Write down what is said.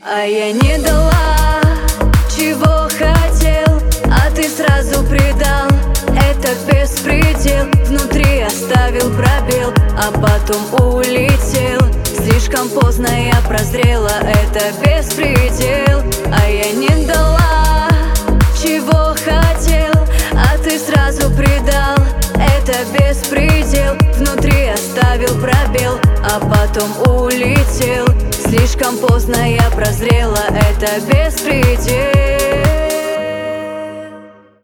А я не дала, чего хотел, а ты сразу предал. Это беспредел, внутри оставил пробел, а потом улетел. Слишком поздно я прозрела, это беспредел. А я не дала, чего хотел, а ты сразу предал. Это беспредел, внутри оставил пробел, а потом улетел. Слишком поздно я прозрела, это беспредел.